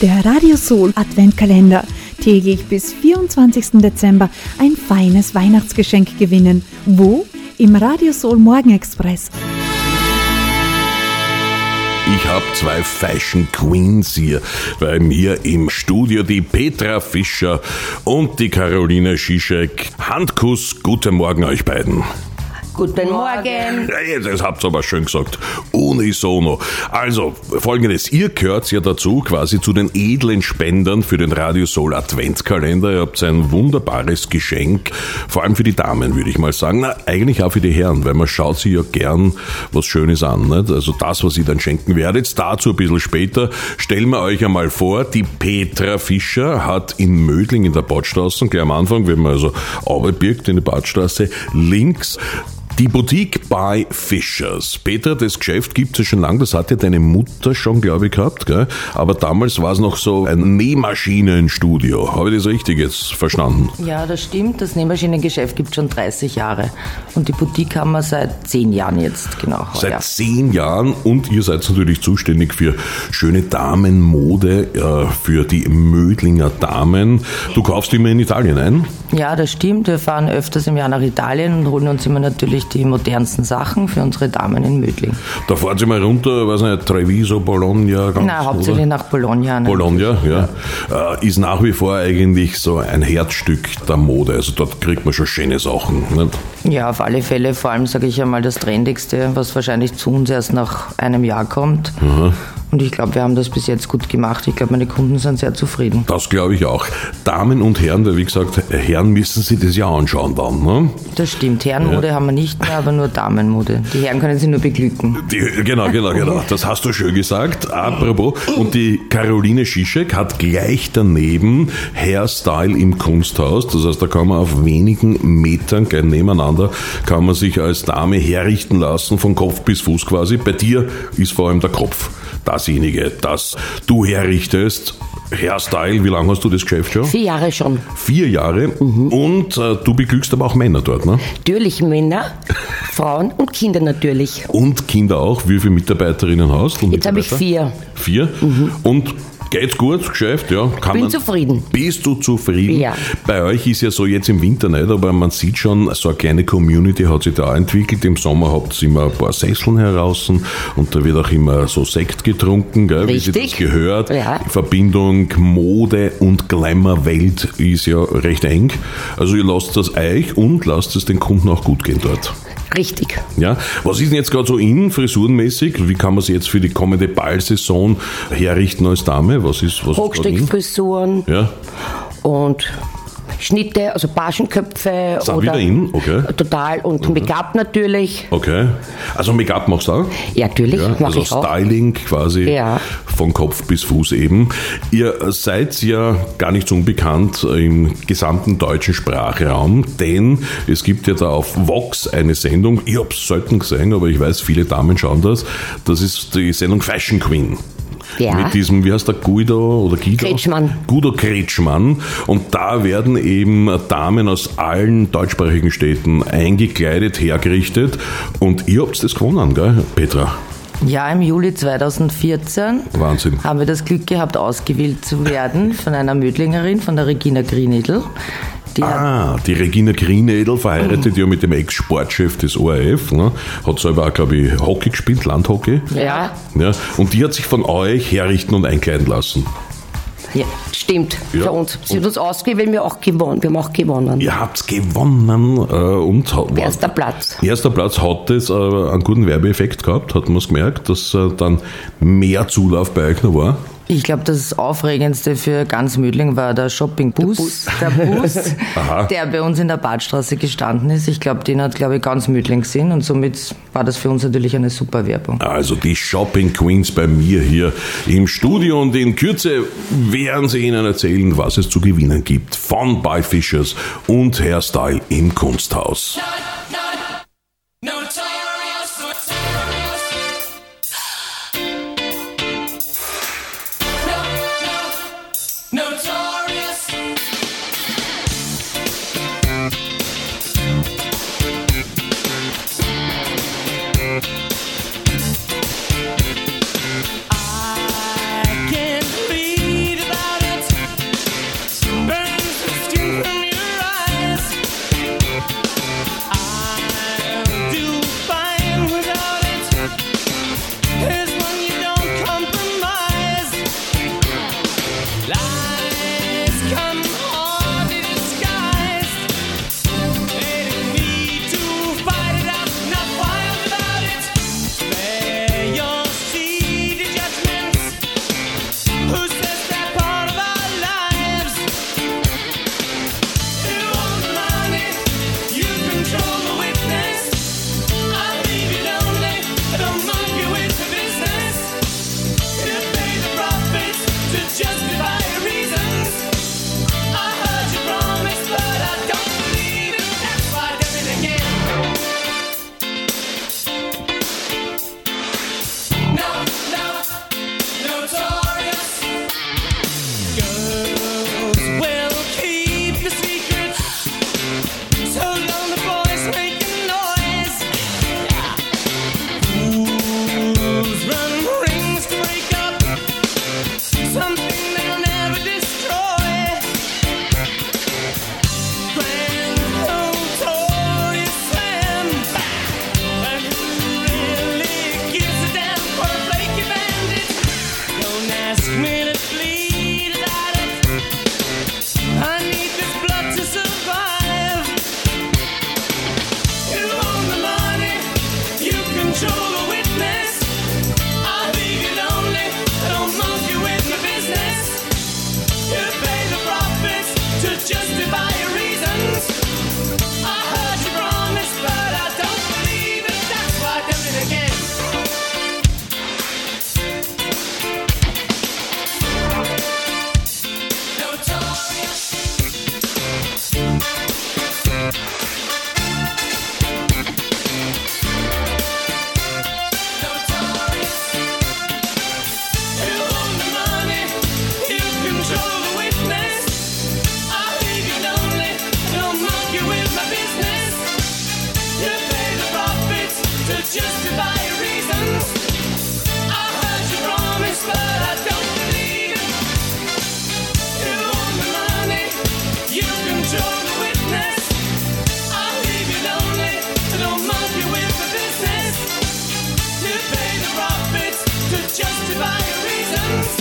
Der Radio Soul Adventkalender. Täglich bis 24. Dezember ein feines Weihnachtsgeschenk gewinnen. Wo? Im Radio Soul Morgenexpress. Ich habe zwei Fashion Queens hier bei mir im Studio, die Petra Fischer und die Caroline Schischek. Handkuss, guten Morgen euch beiden. Guten Morgen. Ja, das habt ihr aber schön gesagt. Unisono. Also, Folgendes. Ihr gehört ja dazu, quasi zu den edlen Spendern für den Radio Soul Adventskalender. Ihr habt ein wunderbares Geschenk. Vor allem für die Damen, würde ich mal sagen. Na, eigentlich auch für die Herren, weil man schaut sich ja gern was Schönes an. Nicht? Also das, was ihr dann schenken werdet. Dazu ein bisschen später. Stellen wir euch einmal vor, die Petra Fischer hat in Mödling in der Badstraße, gleich am Anfang, wenn man also runterbirgt in die Badstraße, links die Boutique by Fischers. Petra, das Geschäft gibt es ja schon lange, das hat ja deine Mutter schon, glaube ich, gehabt, gell? Aber damals war es noch so ein Nähmaschinenstudio. Habe ich das richtig jetzt verstanden? Ja, das stimmt. Das Nähmaschinengeschäft gibt es schon 30 Jahre. Und die Boutique haben wir seit 10 Jahren jetzt, genau. Seit 10 Jahren, und ihr seid natürlich zuständig für schöne Damenmode, für die Mödlinger Damen. Du kaufst immer in Italien ein? Ja, das stimmt. Wir fahren öfters im Jahr nach Italien und holen uns immer natürlich die modernsten Sachen für unsere Damen in Mödling. Da fahren Sie mal runter, weiß nicht, Treviso, Bologna? Nein, hauptsächlich nach Bologna. Bologna, ja. Ist nach wie vor eigentlich so ein Herzstück der Mode. Also dort kriegt man schon schöne Sachen. Nicht? Ja, auf alle Fälle. Vor allem, sage ich einmal, das Trendigste, was wahrscheinlich zu uns erst nach einem Jahr kommt. Mhm. Und ich glaube, wir haben das bis jetzt gut gemacht. Ich glaube, meine Kunden sind sehr zufrieden. Das glaube ich auch. Damen und Herren, weil wie gesagt, Herren müssen sich das ja anschauen dann, ne? Das stimmt. Herrenmode haben wir nicht mehr, aber nur Damenmode. Die Herren können sich nur beglücken. Genau. Das hast du schön gesagt. Apropos, und die Caroline Schischek hat gleich daneben Hairstyle im Kunsthaus. Das heißt, da kann man auf wenigen Metern gleich nebeneinander, kann man sich als Dame herrichten lassen, von Kopf bis Fuß quasi. Bei dir ist vor allem der Kopf dasjenige, das du herrichtest. Hairstyle, wie lange hast du das Geschäft schon? 4 Jahre schon. 4 Jahre. Mhm. Und du beglückst aber auch Männer dort, ne? Natürlich Männer, Frauen und Kinder natürlich. Und Kinder auch. Wie viele Mitarbeiterinnen hast du? Jetzt habe ich 4. 4? Mhm. Und geht's gut, das Geschäft? Ja, bin zufrieden. Bist du zufrieden? Ja. Bei euch ist ja so jetzt im Winter nicht, aber man sieht schon, so eine kleine Community hat sich da entwickelt. Im Sommer habt ihr immer ein paar Sesseln heraus und da wird auch immer so Sekt getrunken, gell, wie sich das gehört. Ja. Die Verbindung Mode und Glamour-Welt ist ja recht eng. Also ihr lasst das euch und lasst es den Kunden auch gut gehen dort. Richtig. Ja, was ist denn jetzt gerade so frisurenmäßig? Wie kann man sich jetzt für die kommende Ballsaison herrichten als Dame? Hochsteckfrisuren. Ja. Und Schnitte, also Pagenköpfe. Ist auch wieder in? Okay. Total. Und Make-up natürlich. Okay. Also Make-up machst du auch? Ja, natürlich. Ja, also ich auch. Styling quasi von Kopf bis Fuß eben. Ihr seid ja gar nicht so unbekannt im gesamten deutschen Sprachraum, denn es gibt ja da auf Vox eine Sendung, ich habe es selten gesehen, aber ich weiß, viele Damen schauen das. Das ist die Sendung Fashion Queen. Ja. Mit diesem, wie heißt der, Guido Kretschmann. Guido Kretschmann. Und da werden eben Damen aus allen deutschsprachigen Städten eingekleidet, hergerichtet. Und ihr habt das gewonnen, gell, Petra? Ja, im Juli 2014 Wahnsinn. Haben wir das Glück gehabt, ausgewählt zu werden von einer Mödlingerin, von der Regina Grienedl. Die Regina Grienedl, verheiratet ja mit dem Ex-Sportchef des ORF, ne? Hat selber auch, glaube ich, Hockey gespielt, Landhockey. Ja. Und die hat sich von euch herrichten und einkleiden lassen. Ja, stimmt. Ja. Für uns. Sie hat uns ausgewählt, wir haben auch gewonnen. Ihr habt gewonnen. Erster Platz. Erster Platz. Hat das einen guten Werbeeffekt gehabt? Hat man es gemerkt, dass dann mehr Zulauf bei euch noch war? Ich glaube, das Aufregendste für ganz Mödling war der Shoppingbus. Der Bus, der bei uns in der Badstraße gestanden ist. Ich glaube, den hat, ganz Mödling gesehen und somit war das für uns natürlich eine super Werbung. Also die Shopping Queens bei mir hier im Studio und in Kürze werden sie Ihnen erzählen, was es zu gewinnen gibt von By Fischers und Hairstyle im Kunsthaus. I can read Advents